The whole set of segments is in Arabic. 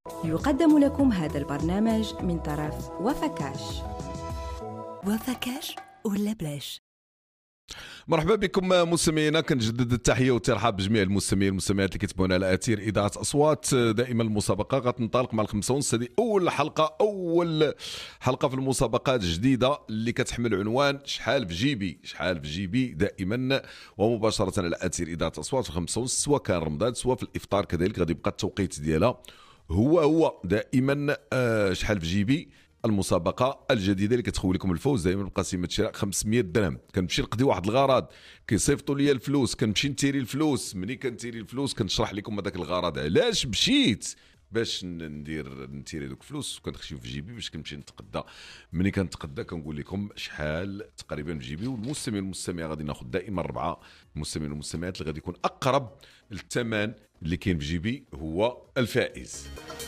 يقدم لكم هذا البرنامج من طرف وفكاش. وفكاش ولا بلاش. مرحبا بكم مستمعينا، كنجدد التحيه والترحاب بجميع المستمعين والمستمعات اللي كيتبعونا على اثير اذاعه اصوات. دائما المسابقه غتنطلق مع الخمسة ونص. هذه اول حلقه في المسابقات الجديده اللي كتحمل عنوان شحال في جيبي دائما ومباشره على اثير اذاعه اصوات في الخمسة ونص، سواء كان رمضان سواء في الافطار كذلك غادي يبقى التوقيت ديالها هو دائما شحال في جيبي. المسابقه الجديده اللي كتخول لكم الفوز دائما بقسيمه شراء 500 درهم. كنمشي نقضي واحد الغرض، كيصيفطوا لي الفلوس، كنمشي نتيري الفلوس. ملي كنتيري الفلوس كنشرح لكم هذاك الغرض علاش مشيت باش نتيري دوك الفلوس، وكنخشيو في جيبي باش كنمشي نتقدى. ملي كنتقدى كنقول لكم شحال تقريبا في جيبي. والمستمع غادي ناخذ دائما 4 مستمعين والمستمعات اللي غادي يكون اقرب للثمن اللي كاين في جيبي هو الفائز.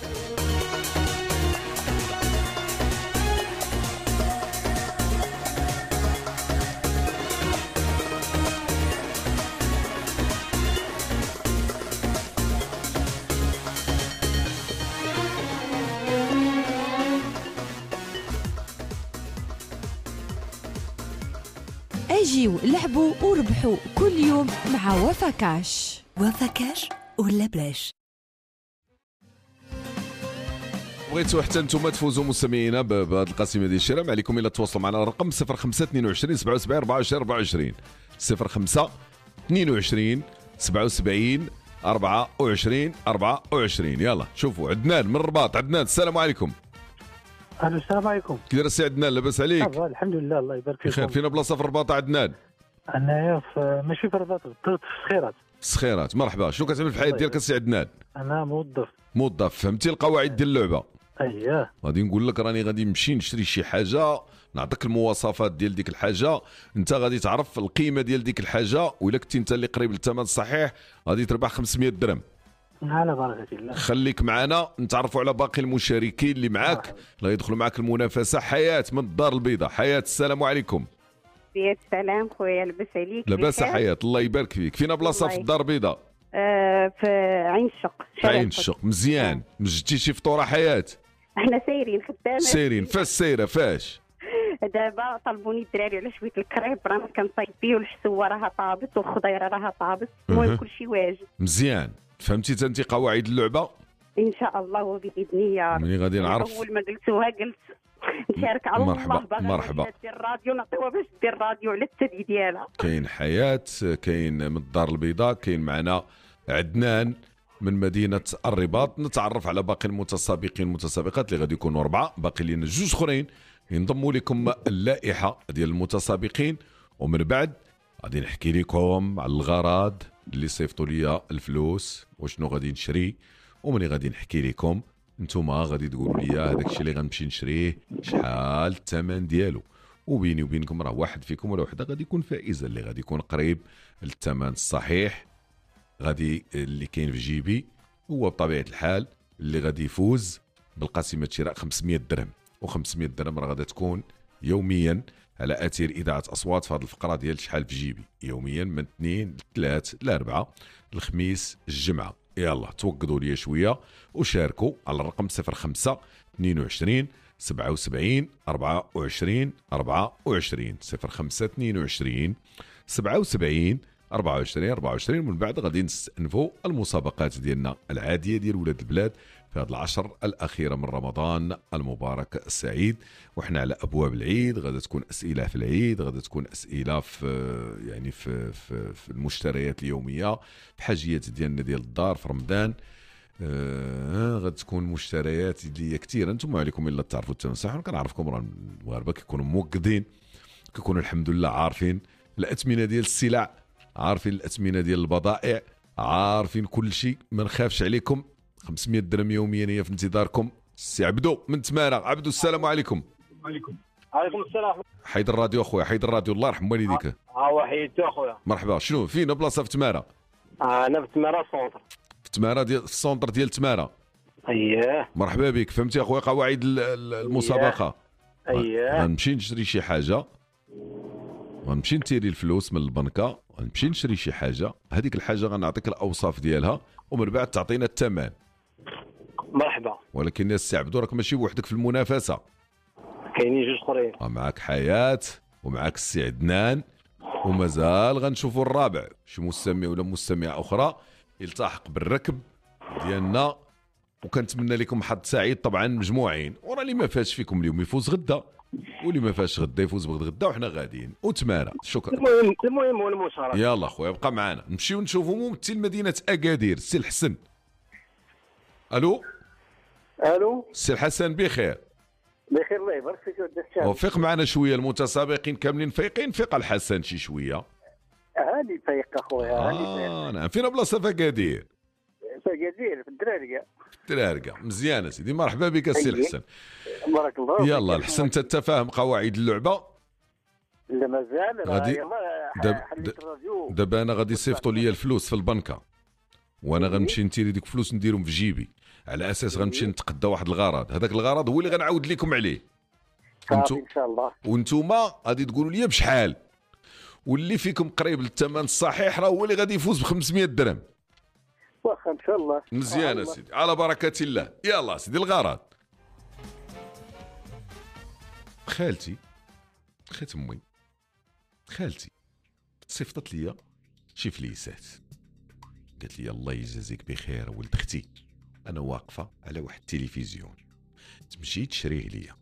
اجيو لعبوا وربحوا كل يوم مع وفكاش. وفكاش ولا بلاش. بغيتوا حتى نتوما تفوزوا مستمعينا بهذه القسيمه ديال الشراء، ما عليكم الا تواصلوا معنا على الرقم 05 22 77 24 24 05 22 77 24 24. يلا شوفوا عدنان من الرباط. عدنان السلام عليكم. السلام عليكم. كي داير السي عدنان؟ لاباس عليك؟ الحمد لله الله يبارك فيك. بخير. فينا بلاصه في الرباط عدنان؟ انايا ماشي في الرباط، في السخيرات. السخيرات. مرحبا. شنو كتعمل في الحياه ديالك السي عدنان؟ انا موظف. فهمتي القواعد ديال اللعبه؟ اييه. غادي نقول لك راني غادي نمشي نشري شي حاجه، نعطيك المواصفات ديال ديك الحاجه، انت غادي تعرف القيمه ديال ديك الحاجه، وإلا كنتي انت اللي قريب للثمن الصحيح غادي تربح 500 درهم. على بركه الله. خليك معنا نتعرفوا على باقي المشاركين اللي معاك اللي غيدخلوا معاك المنافسه. حياه من الدار البيضاء. حياه السلام عليكم. يا سلام خويا، لاباس عليك؟ لاباس حياه الله يبارك فيك. فينا بلاصه في الدار البيضاء؟ في عين الشق. عين الشق. مزيان. مجدتي شي فطوره حياه؟ احنا سايرين خدامين. سايرين. فاش سايره فاش؟ دابا طلبوني الدراري على شويه الكريب، رانا كنصايبيو، والحسوه راها طابت والخضيره راها طابت، المهم كلشي واجد. مزيان. فهمتي انت قواعد اللعبه؟ ان شاء الله وباذن الله. ملي غادي نعرف اول ما قلتوها قلت نشارك على مرحبا. دير الراديو نعطيوها باش دير الراديو على التدي ديالها. كاين حياه، كاين من الدار البيضاء، كاين معنا عدنان من مدينه الرباط. نتعرف على باقي المتسابقين والمتسابقات اللي غادي يكونوا 4، باقي لنا 2 اخرين ينضموا لكم اللائحه ديال المتسابقين، ومن بعد غادي نحكي لكم على الغرض اللي صيفطوا لي الفلوس وشنو غادي نشري. ومني غادي نحكي لكم نتوما غادي تقولوا لي هذاك الشيء اللي غنمشي نشريه شحال الثمن ديالو. وبيني وبينكم راه واحد فيكم ولا وحده غادي يكون فائزه، اللي غادي يكون قريب للثمن الصحيح غادي اللي كاين في جيبي هو بطبيعه الحال اللي غادي يفوز بالقسيمه شراء 500 درهم. و500 درهم راه غادي تكون يوميا على اثير اذاعه اصوات في هذه الفقره ديال شحال في جيبي، يوميا من 2 ل 3 ل 4 الخميس الجمعه. يلا توقدوا لي شويه وشاركوا على الرقم 05 22 77 24 24 05 22 77 24 24. من بعد غادي نستأنفوا المسابقات ديالنا العاديه ديال ولاد البلاد في هذه العشر الاخيره من رمضان المبارك السعيد. وحنا على ابواب العيد، غادي تكون اسئله في العيد، غادي تكون اسئله في يعني في المشتريات اليوميه، في حاجيات ديالنا ديال الدار في رمضان. غادي تكون مشتريات اللي هي كثيره. انتم عليكم الا تعرفوا التمساح. كنعرفكم راه المغاربه كيكونوا موقدين، كيكونوا الحمد لله عارفين الاثمنه ديال السلع، عارفين الاثمنه ديال البضائع، عارفين كل شيء. ما نخافش عليكم. 500 درهم يوميا هي في انتظاركم. سي عبدو من تمارا. عبدو السلام عليكم. وعليكم السلام. حيد الراديو اخويا، حيد الراديو الله يرحم والديك. هو حيدته اخويا. مرحبا. شنو فينا بلاصه في تمارا؟ انا في تمارا سونتر. في تمارا ديال في السونتر ديال تمارا. اييه مرحبا بك. فهمتي اخويا قواعد المسابقه؟ اييه. غنمشي نشري شي حاجه، غنمشي نتيري الفلوس من البنكه، غنمشي نشري شي حاجه، هذيك الحاجه غنعطيك الاوصاف ديالها ومن بعد تعطينا الثمن. مرحبا. ولكن يا السي عبدو راك ماشي بوحدك في المنافسه، كاينين جوج اخرين. معك حياه ومعك السي عدنان، ومازال غنشوفوا الرابع شي مستمع ولا مستمعه اخرى يلتحق بالركب ديالنا. وكنتمنى لكم حظ سعيد طبعا مجموعين، وراه اللي ما فاش فيكم اليوم يفوز غدا، واللي ما فاش غدا يفوز بغد غدا، وحنا غاديين وتمارا. شكرا. المهم هو المشاركه. يلا خويا بقى معنا، نمشيو نشوفوا ممثل مدينه اكادير السي الحسن. الو السي الحسن بخير؟ بخير الله يبارك فيك ودي الشام. وفق معنا شويه، المتسابقين كاملين فايقين، فيق الحسن شي شويه. هاني فايق اخويا هاني. نعم. فين بلاصه في اكادير؟ في اكادير في الدرارقه. الدرارقه. مزيان سيدي، مرحبا بك السي الحسن. بارك الله فيك. يلا الحسن تتفاهم قواعد اللعبه؟ لا مازال. غادي دابا انا غادي يصيفطوا لي الفلوس في البنكه، وانا غنمشي نتيري ديك الفلوس نديرهم في جيبي، على اساس غنمشي نتقدى واحد الغرض. هذاك الغرض هو اللي غنعاود لكم عليه ان شاء الله. وانتوما غادي تقولوا لي بشحال، واللي فيكم قريب للثمن الصحيح راه هو اللي غادي يفوز ب 500 درهم. واخا ان شاء الله. مزيان سيدي، على بركه الله. يلا سيدي الغرض. خالتي خيت امي خالتي صيفطت لي شي فليسات، قالت لي الله يجازيك بخير ولد اختي، انا واقفه على واحد التلفزيون، تمشي تشريه ليا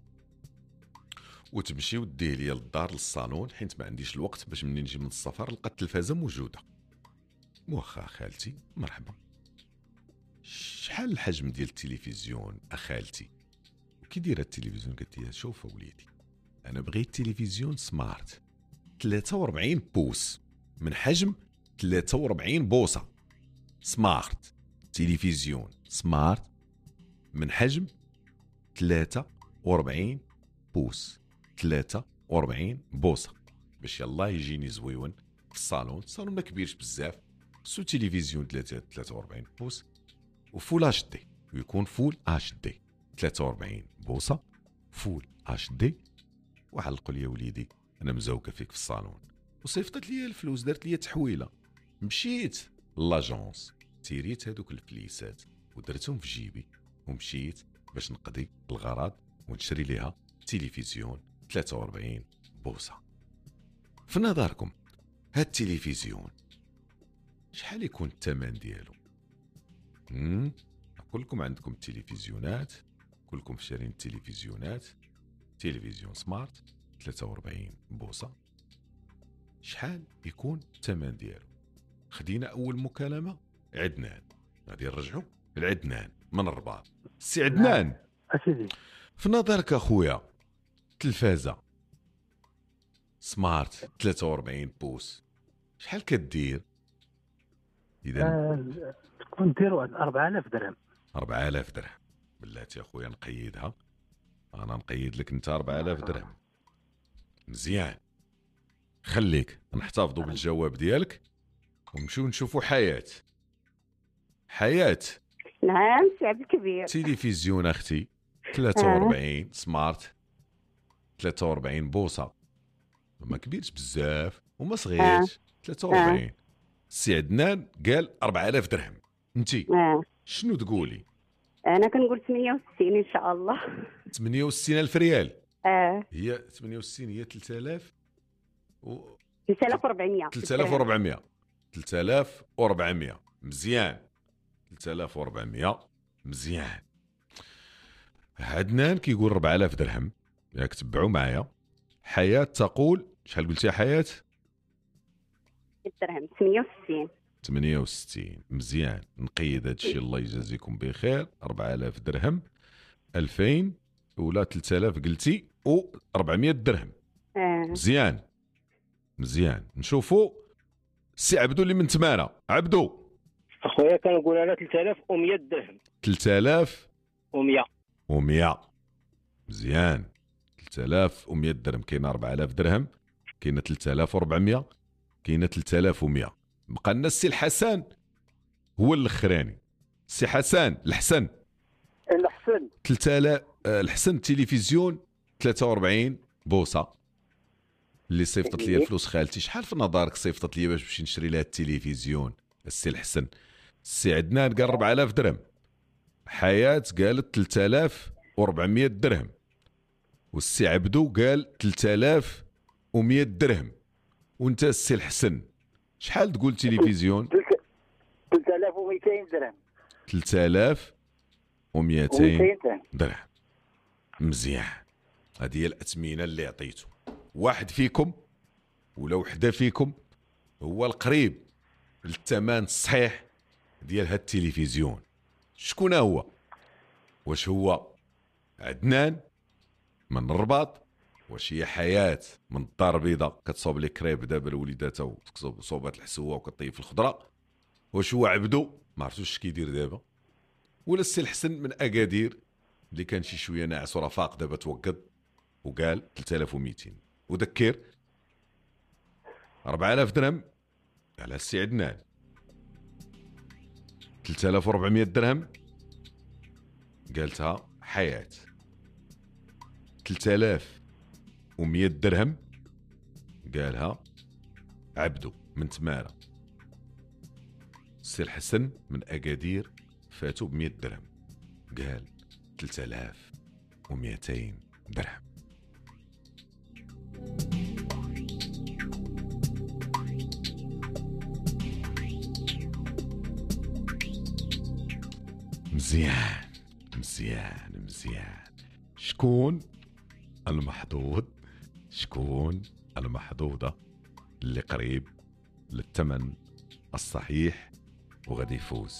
وتمشي وديه ليا للدار للصالون، حيت ما عنديش الوقت باش منين نجي من السفر نلقى التلفازه موجوده. واخا خالتي مرحبا. شحال الحجم ديال التلفزيون اخالتي؟ وكي دايره التلفزيون؟ قالت لي شوف وليدي، انا بغيت تلفزيون سمارت 43 بوس من حجم 43 بوصه، سمارت تلفزيون سمارت من حجم 43 بوس 43 بوصه، باش يلا يجيني زويون في الصالون ما كبيرش بزاف، سو تلفزيون 43 بوس وفول اش دي، ويكون فول اش دي 43 بوصه فول اش دي. وعلقوا لي وليدي انا مزوقه فيك في الصالون، وصيفطت لي الفلوس، دارت لي تحويله، مشيت لاجونس تيريت هذوك الفليسات ودرتهم في جيبي، ومشيت باش نقضي الغرض ونشري ليها تلفزيون 43 بوصه. في نظركم هاد التلفزيون شحال يكون الثمن ديالو؟ كلكم عندكم التلفزيونات، كلكم شارين التلفزيونات، تلفزيون سمارت 43 بوصه، شحال يكون الثمن ديالو؟ خدينا اول مكالمه عدنان، غادي نرجعوا لعدنان من الرباط. سي عدنان اسيدي، في نظرك اخويا تلفازه سمارت 43 بوس شحال كدير؟ اذا تكون دير واحد 4000 درهم. 4000 درهم بلاتي اخويا نقيدها، انا نقيد لك انت 4000 درهم. مزيان، خليك نحتفظوا بالجواب ديالك ونمشيو نشوفوا حياة. نعم سي عبد الكبير. تلفزيون اختي 43 سمارت 43 بوصه، ما كبيرش بزاف وما صغيرش 43. سي عدنان قال 4000 درهم، انتي شنو تقولي؟ انا كنقول 68 ان شاء الله. 68,000 ريال. هي 68 هي 3000 و 3400 3400 مزيان، 3400 مزيان. عدنان كيقول 4000 درهم، ياك تبعوا معايا. حياة تقول شحال قلتي يا حياة؟ درهم 68 مزيان، نقيد هذا الشيء الله يجازيكم بخير. 4000 درهم 2000 ولا 3000 قلتي و400 درهم. مزيان نشوفوا سي عبدو اللي من تمارا. عبدو اخويا كنقول انا 3100 درهم. 3100 مزيان، 3100 درهم. كاين 4000 درهم، كاين 3400، كاين 3100. بقى لنا السي الحسن هو الاخراني. سي حسن الحسن 3000 الحسن تلفزيون 43 بوصه اللي صيفطت لي الفلوس خالتي. شحال في نظرك صيفطت لي باش نمشي نشري لها التلفزيون السي الحسن؟ السي عدنان قال 4000 درهم. حياة قالت 3400 درهم، والسي عبدو قال 3100 درهم، وانت السي الحسن شحال تقول تلفزيون؟ 3200 درهم. 3200 درهم. مزيان، هذه هي الأثمنة اللي عطيته. واحد فيكم ولا وحده فيكم هو القريب للثمن الصحيح ديال هاد التلفزيون. شكون هو؟ واش هو عدنان من الرباط؟ واش هي حياة من الدار البيضاء كتصوب لي كريب دابا لوليداتها وتكصوب صوبات الحسوه وكطيب في الخضره؟ واش هو عبدو ما عرفتوش اش كيدير دابا؟ ولا السي الحسن من اكادير اللي كان شي شويه ناعس ورفاق دابا توقد وقال 3200؟ وذكر 4000 درهم على السي عدنان، 3400 درهم قالتها حياة، 3100 درهم قالها عبدو من تمارة. السي الحسن من أكادير فاتوا ب100 درهم، قال 3200 درهم. مزيان مزيان مزيان. شكون المحظوظ؟ شكون المحظوظة اللي قريب للثمن الصحيح وغادي يفوز؟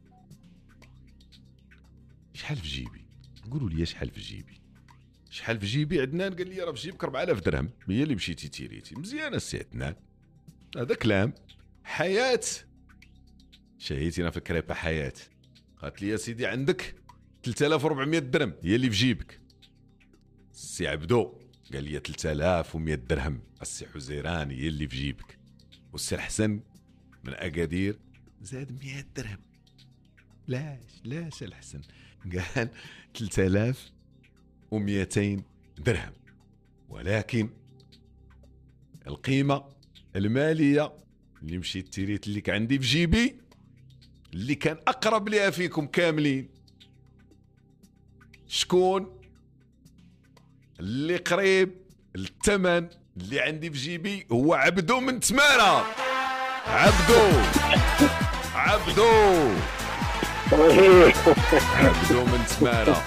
شحال في جيبي؟ قولوا لي شحال في جيبي؟ شحال في جيبي؟ عدنان قال لي راه في جيبك 4000 درهم، هي اللي مشيتي تيريتي. مزيان السي عدنان، هذا كلام. حياة شهيتينا في الكريبه. حياة قالت لي يا سيدي عندك 3400 درهم هي اللي في جيبك. السي عبدو قال لي 3100 درهم السي حزيران هي اللي في جيبك. والسي الحسن من اكادير زاد 100 درهم. لاش الحسن قال 3200 درهم، ولكن القيمة المالية اللي مشيت تيريت اللي كان عندي في جيبي اللي كان أقرب ليها فيكم كاملين، شكون اللي قريب الثمن اللي عندي في جيبي؟ هو عبدو من تمارة. عبدو عبدو من تمارة.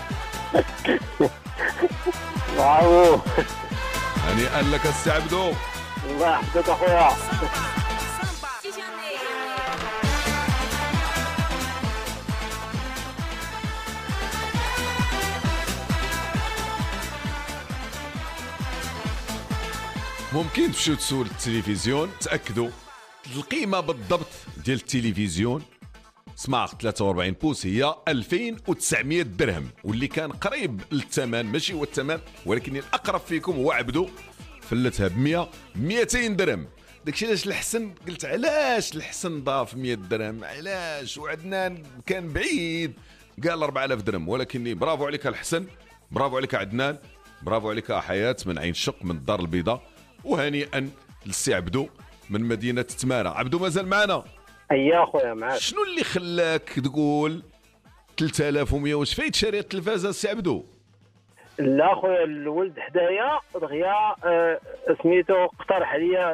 برافو، هنيئا لك السي عبدو. الله يحفظك اخويا. ممكن تمشيو تسول التلفزيون تاكدوا القيمه بالضبط ديال التلفزيون سمارت 43 بوس هي 2900 درهم، واللي كان قريب للثمن ماشي هو الثمن ولكن الاقرب فيكم هو عبدو فلتها ب 200 درهم. داكشي علاش الحسن قلت علاش الحسن ضاف 100 درهم علاش، وعدنان كان بعيد قال 4000 درهم. ولكني برافو عليك الحسن، برافو عليك عدنان، برافو عليك حياة من عين شق من الدار البيضاء، وهنيئا للسي عبدو من مدينة تمارة. عبدو مازال معنا؟ اييه اخويا معاك. شنو اللي خلاك تقول 3100؟ واش فايت شاري التلفازه السي عبدو؟ لا اخويا الولد حدايا دغيا سميتو اقترح عليا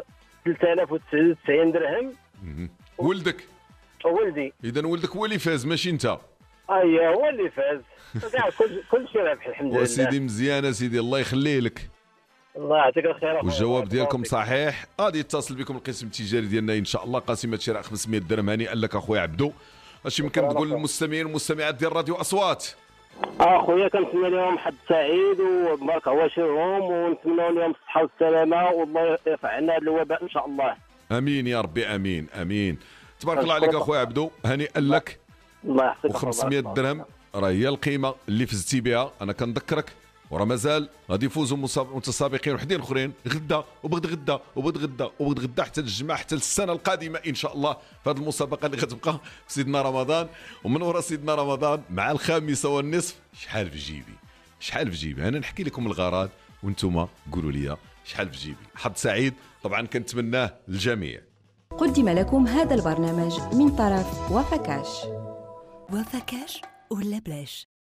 3099 درهم. ولدك؟ ولدي. اذا ولدك هو اللي فاز ماشي انت؟ اييه هو اللي فاز. كاع كل شيء رابح الحمد لله. وسيدي مزيان سيدي، الله يخليه لك. الله يعطيك الخير. والجواب ديالكم صحيح. غادي يتصل بكم القسم التجاري ديالنا ان شاء الله، قاسمه شراء 500 درهم. هنيئا لك اخويا عبدو. اش يمكن تقول للمستمعين والمستمعات ديال راديو اصوات؟ اخويا كنتمنى لهم حد سعيد وبارك عواشرهم، ونتمنى لهم الصحه والسلامه، والله يرفع عنا هذا الوباء ان شاء الله. امين يا ربي، امين امين. تبارك الله عليك اخويا عبدو، هنيئا لك. الله يحفظك. و500 درهم راه هي القيمه اللي فزتي بها. انا كنذكرك وراه مازال غادي يفوزوا متسابقين وحدين اخرين غدا وبغد غدا وبغد غدا وبغد غدا حتى الجمعه حتى السنه القادمه ان شاء الله في هذه المسابقه اللي غتبقى في سيدنا رمضان. ومن وراء سيدنا رمضان مع الخامسه والنصف شحال في جيبي؟ شحال في جيبي؟ انا نحكي لكم الغرض وانتم قولوا لي شحال في جيبي. حظ سعيد طبعا كنتمناه للجميع. قدم لكم هذا البرنامج من طرف وفكاش. وفكاش ولا بلاش؟